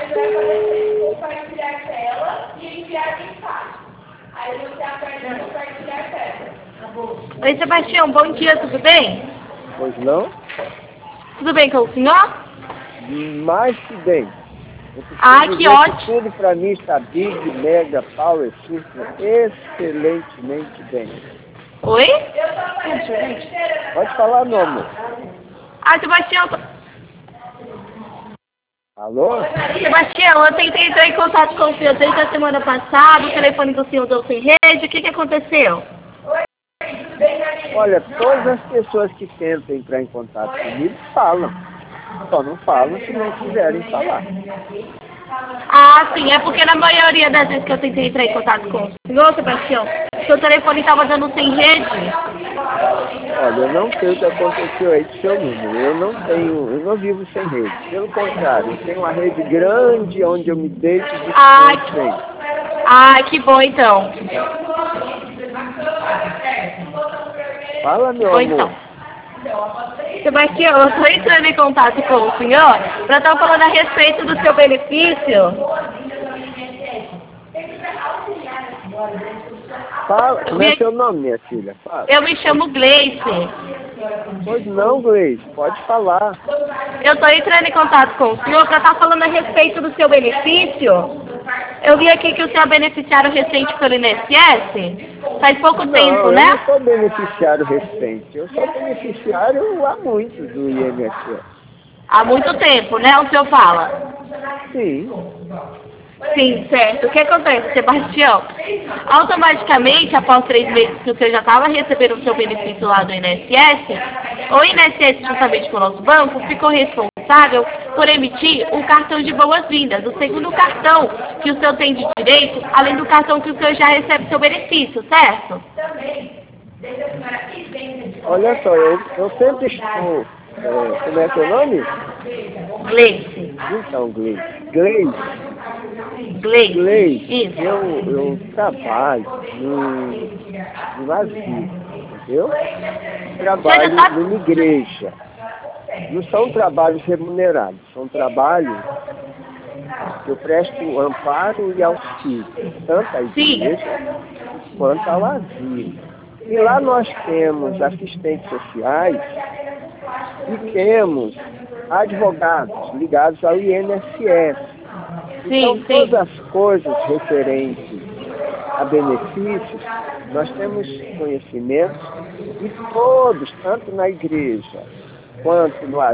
Aí você vai fazer o compartilhar tela e enviar mensagem. Aí você aperta o compartilhar tela. Oi, Sebastião, bom dia, tudo bem? Pois não? Tudo bem com o senhor? Mais que bem. Que ótimo. Tudo para mim está big, mega, power, super, excelentemente bem. Oi? Pode falar, meu amor. Sebastião... Alô? Sebastião, eu tentei entrar em contato com o senhor desde a semana passada, o telefone do senhor deu sem rede, o que aconteceu? Olha, todas as pessoas que tentam entrar em contato comigo falam. Só não falam se não quiserem falar. Sim, é porque na maioria das vezes que eu tentei entrar em contato com o senhor, Sebastião, seu telefone estava dando sem rede. Olha, eu não sei o que aconteceu aí com seu número. Eu não vivo sem rede. Pelo contrário, eu tenho uma rede grande onde eu me deito de sempre. Que bom então. Fala, meu amor. Então. Sebastião, eu estou entrando em contato com o senhor para estar falando a respeito do seu benefício. Fala, como é seu nome, minha filha? Fala. Eu me chamo Gleice. Pois não, Gleice, pode falar. Eu estou entrando em contato com o senhor para estar falando a respeito do seu benefício. Eu vi aqui que o senhor é beneficiário recente pelo INSS. Faz pouco tempo, né? Eu não sou beneficiário recente. Eu sou beneficiário há muito do INSS. Há muito tempo, né? O senhor fala? Sim. Sim, certo. O que acontece, Sebastião? Automaticamente, após 3 meses que o senhor já estava recebendo o seu benefício lá do INSS, o INSS, juntamente com o nosso banco, ficou responsável por emitir um cartão de boas-vindas, o segundo cartão que o senhor tem de direito, além do cartão que o senhor já recebe seu benefício, certo? Olha só, eu sempre estou... como é seu nome? Gleice. Então, Gleice. Isso. Eu trabalho no asilo, entendeu? Trabalho numa igreja. Não são trabalhos remunerados, são trabalhos que eu presto amparo e auxílio, tanto à igreja quanto ao asilo. E lá nós temos assistentes sociais e temos advogados ligados ao INSS. Então, todas as coisas referentes a benefícios, nós temos conhecimento e todos, tanto na igreja quanto no asilo,